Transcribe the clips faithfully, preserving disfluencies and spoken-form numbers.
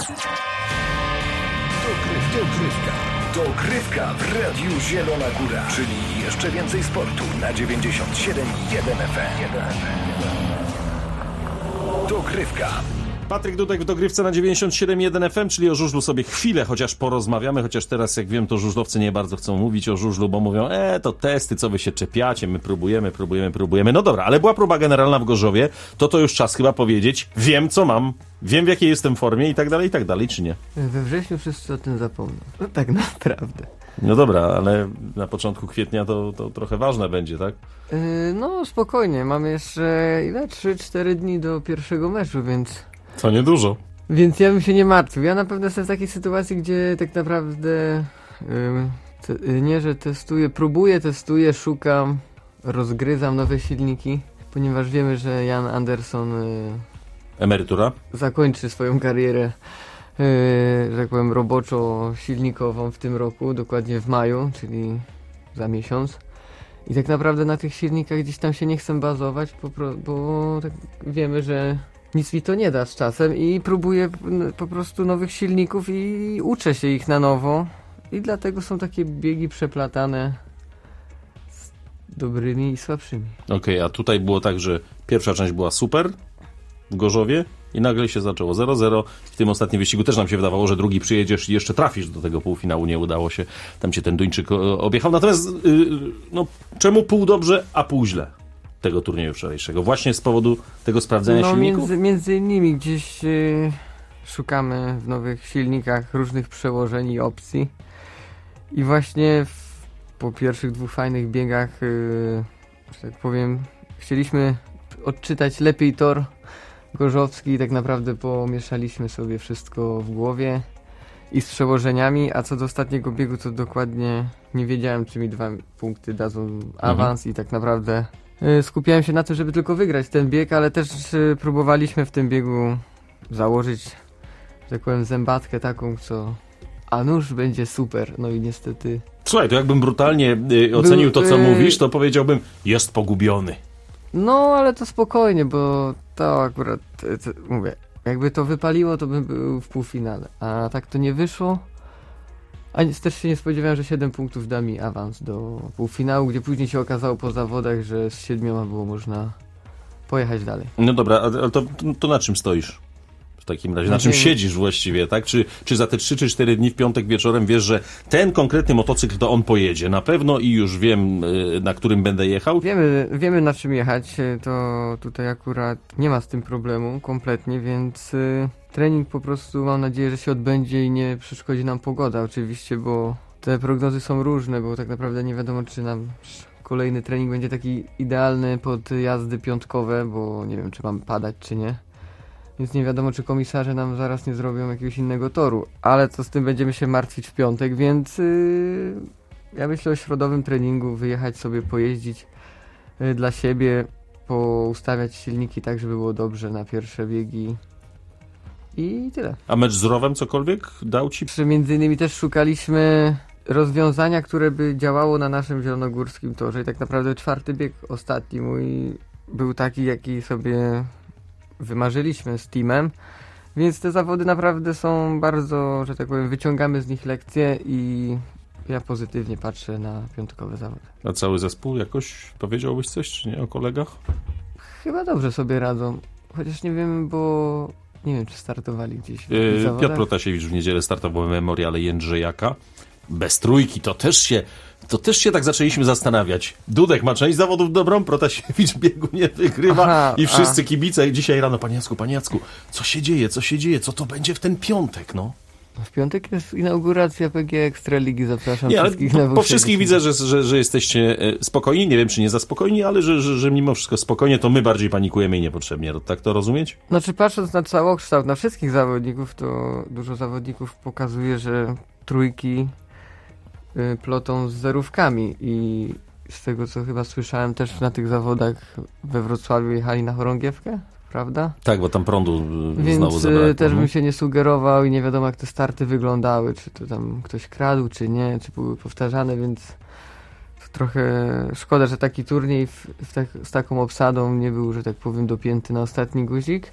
Dogrywka. Dogrywka w Radiu Zielona Góra. Czyli jeszcze więcej sportu na dziewięćdziesiąt siedem i jeden F M. Dogrywka. Patryk Dudek w Dogrywce na dziewięćdziesiąt siedem i jeden F M, czyli o żużlu sobie chwilę chociaż porozmawiamy, chociaż teraz jak wiem to żużlowcy nie bardzo chcą mówić o żużlu, bo mówią, e to testy, co wy się czepiacie, my próbujemy, próbujemy, próbujemy. No dobra, ale była próba generalna w Gorzowie, to to już czas chyba powiedzieć, wiem co mam, wiem w jakiej jestem formie i tak dalej, i tak dalej, czy nie? We wrześniu wszyscy o tym zapomną. No tak naprawdę. No dobra, ale na początku kwietnia to, to trochę ważne będzie, tak? Yy, no spokojnie, mamy jeszcze ile? trzy cztery dni do pierwszego meczu, więc... To niedużo. Więc ja bym się nie martwił. Ja na pewno jestem w takiej sytuacji, gdzie tak naprawdę yy, te, nie, że testuję, próbuję, testuję, szukam, rozgryzam nowe silniki, ponieważ wiemy, że Jan Anderson yy, emerytura zakończy swoją karierę, yy, że tak powiem, roboczo-silnikową w tym roku, dokładnie w maju, czyli za miesiąc. I tak naprawdę na tych silnikach gdzieś tam się nie chcę bazować, bo, bo tak wiemy, że nic mi to nie da z czasem i próbuję po prostu nowych silników i uczę się ich na nowo. I dlatego są takie biegi przeplatane z dobrymi i słabszymi. Okej, okay, a tutaj było tak, że pierwsza część była super w Gorzowie i nagle się zaczęło zero zero. W tym ostatnim wyścigu też nam się wydawało, że drugi przyjedziesz i jeszcze trafisz do tego półfinału. Nie udało się. Tam cię ten Duńczyk objechał. Natomiast yy, no, czemu pół dobrze, a pół źle tego turnieju wczorajszego? Właśnie z powodu tego sprawdzenia no, silników? Między, między innymi gdzieś yy, szukamy w nowych silnikach różnych przełożeń i opcji. I właśnie w, po pierwszych dwóch fajnych biegach, yy, że tak powiem, chcieliśmy odczytać lepiej tor gorzowski i tak naprawdę pomieszaliśmy sobie wszystko w głowie i z przełożeniami, a co do ostatniego biegu to dokładnie nie wiedziałem, czy mi dwa punkty dadzą awans mhm. i tak naprawdę y, skupiałem się na tym, żeby tylko wygrać ten bieg, ale też y, próbowaliśmy w tym biegu założyć, że tak powiem, zębatkę taką, co a nuż będzie super, no i niestety... Słuchaj, to jakbym brutalnie y, ocenił Był, to, co y... mówisz, to powiedziałbym, jest pogubiony. No, ale to spokojnie, bo to akurat, to, mówię, jakby to wypaliło, to bym był w półfinale, a tak to nie wyszło, a też się nie spodziewałem, że siedem punktów da mi awans do półfinału, gdzie później się okazało po zawodach, że z siedmioma było można pojechać dalej. No dobra, ale to, to na czym stoisz? W takim razie, na czym siedzisz właściwie, tak? Czy, czy za te trzy czy cztery dni w piątek wieczorem wiesz, że ten konkretny motocykl to on pojedzie na pewno i już wiem, na którym będę jechał? Wiemy, wiemy na czym jechać, to tutaj akurat nie ma z tym problemu kompletnie, więc y, trening po prostu mam nadzieję, że się odbędzie i nie przeszkodzi nam pogoda oczywiście, bo te prognozy są różne, bo tak naprawdę nie wiadomo, czy nam kolejny trening będzie taki idealny pod jazdy piątkowe, bo nie wiem, czy mam padać, czy nie. Więc nie wiadomo, czy komisarze nam zaraz nie zrobią jakiegoś innego toru. Ale co z tym będziemy się martwić w piątek, więc yy, ja myślę o środowym treningu, wyjechać sobie, pojeździć yy, dla siebie, poustawiać silniki tak, żeby było dobrze na pierwsze biegi i tyle. A mecz z Rowem cokolwiek dał ci? Między innymi też szukaliśmy rozwiązania, które by działało na naszym zielonogórskim torze i tak naprawdę czwarty bieg ostatni mój był taki, jaki sobie... wymarzyliśmy z teamem, więc te zawody naprawdę są bardzo, że tak powiem, wyciągamy z nich lekcje i ja pozytywnie patrzę na piątkowe zawody. A cały zespół jakoś powiedziałbyś coś, czy nie, o kolegach? Chyba dobrze sobie radzą, chociaż nie wiem, bo nie wiem, czy startowali gdzieś w yy, zawodach. Piotr Protasiewicz w niedzielę startował w memoriale Jędrzejaka. Bez trójki, to też się to też się tak zaczęliśmy zastanawiać. Dudek ma część zawodów dobrą, Protasiewicz biegu nie wygrywa. Aha, i wszyscy a. kibice dzisiaj rano, panie Jacku, panie Jacku, co się dzieje, co się dzieje, co to będzie w ten piątek, no? W piątek jest inauguracja P G Ekstraligi, zapraszam nie, wszystkich po, na po wszystkich widzę, że, że, że jesteście spokojni, nie wiem, czy nie za spokojni, ale że, że, że mimo wszystko spokojnie, to my bardziej panikujemy i niepotrzebnie, tak to rozumieć? Znaczy, patrząc na całokształt, na wszystkich zawodników, to dużo zawodników pokazuje, że trójki plotą z zerówkami i z tego, co chyba słyszałem, też na tych zawodach we Wrocławiu jechali na chorągiewkę, prawda? Tak, bo tam prądu Więc znowu zabrakło. też bym się nie sugerował i nie wiadomo, jak te starty wyglądały, czy to tam ktoś kradł, czy nie, czy były powtarzane, więc to trochę szkoda, że taki turniej w, w tak, z taką obsadą nie był, że tak powiem, dopięty na ostatni guzik.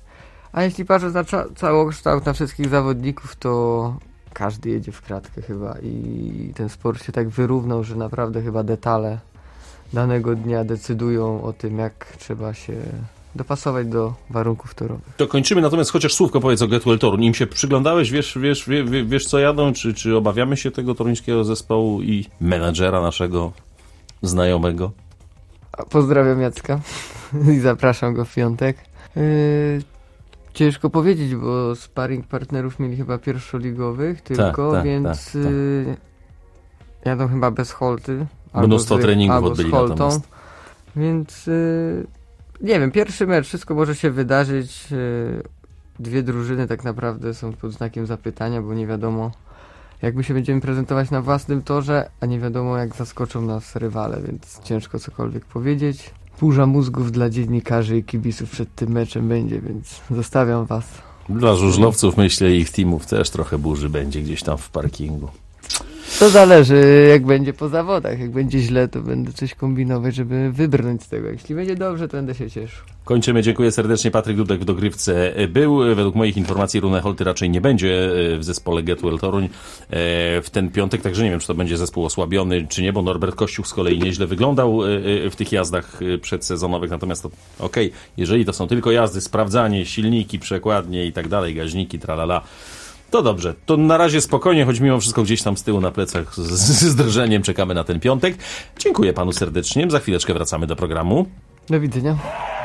A jeśli patrzę na cza- całokształt, na wszystkich zawodników, to każdy jedzie w kratkę chyba i ten sport się tak wyrównał, że naprawdę chyba detale danego dnia decydują o tym, jak trzeba się dopasować do warunków torowych. To kończymy, natomiast chociaż słówko powiedz o Get Well Toruń. Im się przyglądałeś, wiesz, wiesz, wiesz, wiesz co jadą, czy, czy obawiamy się tego toruńskiego zespołu i menadżera naszego znajomego? Pozdrawiam Jacka i zapraszam go w piątek. Yy, ciężko powiedzieć, bo sparring partnerów mieli chyba pierwszoligowych tylko, tak, więc tak, tak. Yy, jadą chyba bez Holty. Mnóstwo z, treningów albo odbyli z Holtą, natomiast. Więc yy, nie wiem, pierwszy mecz, wszystko może się wydarzyć. Yy, dwie drużyny tak naprawdę są pod znakiem zapytania, bo nie wiadomo, jak my się będziemy prezentować na własnym torze, a nie wiadomo, jak zaskoczą nas rywale, więc ciężko cokolwiek powiedzieć. Burza mózgów dla dziennikarzy i kibiców przed tym meczem będzie, więc zostawiam was. Dla żużlowców, myślę, i ich teamów też trochę burzy będzie gdzieś tam w parkingu. To zależy, jak będzie po zawodach. Jak będzie źle, to będę coś kombinować, żeby wybrnąć z tego. Jeśli będzie dobrze, to będę się cieszył. Kończymy. Dziękuję serdecznie. Patryk Dudek w dogrywce był. Według moich informacji Rune Holty raczej nie będzie w zespole Get Well Toruń w ten piątek, także nie wiem, czy to będzie zespół osłabiony, czy nie, bo Norbert Kościuch z kolei nieźle wyglądał w tych jazdach przedsezonowych, natomiast to okej, okay, jeżeli to są tylko jazdy, sprawdzanie, silniki, przekładnie i tak dalej, gaźniki, tralala, to dobrze. To na razie spokojnie, choć mimo wszystko gdzieś tam z tyłu na plecach z, z drżeniem czekamy na ten piątek. Dziękuję panu serdecznie. Za chwileczkę wracamy do programu. Do widzenia.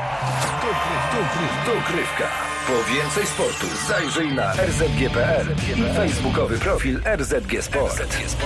Dogrywka. Po więcej sportu zajrzyj na r z g kropka p l i facebookowy profil R Z G Sport.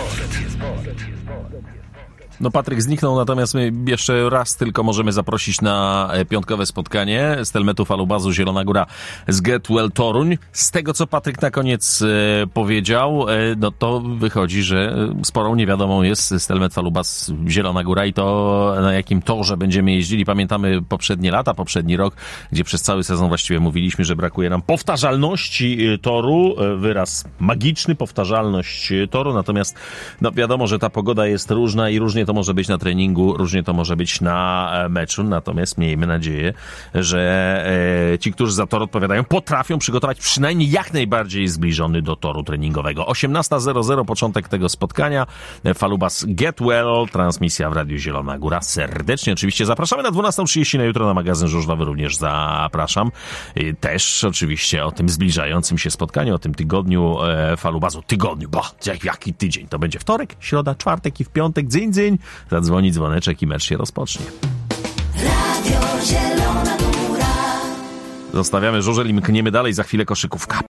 No Patryk zniknął, natomiast my jeszcze raz tylko możemy zaprosić na piątkowe spotkanie Stelmetu Falubazu Zielona Góra z Get Well Toruń. Z tego, co Patryk na koniec e, powiedział, e, no to wychodzi, że sporą niewiadomą jest Stelmet Falubaz Zielona Góra i to na jakim torze będziemy jeździli. Pamiętamy poprzednie lata, poprzedni rok, gdzie przez cały sezon właściwie mówiliśmy, że brakuje nam powtarzalności toru, wyraz magiczny, powtarzalność toru, natomiast no wiadomo, że ta pogoda jest różna i różnie to może być na treningu, różnie to może być na meczu, natomiast miejmy nadzieję, że e, ci, którzy za tor odpowiadają, potrafią przygotować przynajmniej jak najbardziej zbliżony do toru treningowego. osiemnasta zero zero początek tego spotkania. Falubaz Get Well, transmisja w Radiu Zielona Góra. Serdecznie oczywiście zapraszamy na dwunasta trzydzieści na jutro na magazyn żużlowy, również zapraszam. E, też oczywiście o tym zbliżającym się spotkaniu, o tym tygodniu e, Falubazu. Tygodniu, bo jak, jaki tydzień? To będzie wtorek, środa, czwartek i w piątek, dzyń, dzyń. Zadzwoni dzwoneczek i mecz się rozpocznie. Radio Zielona Góra. Zostawiamy żużel i mkniemy dalej, za chwilę koszykówka.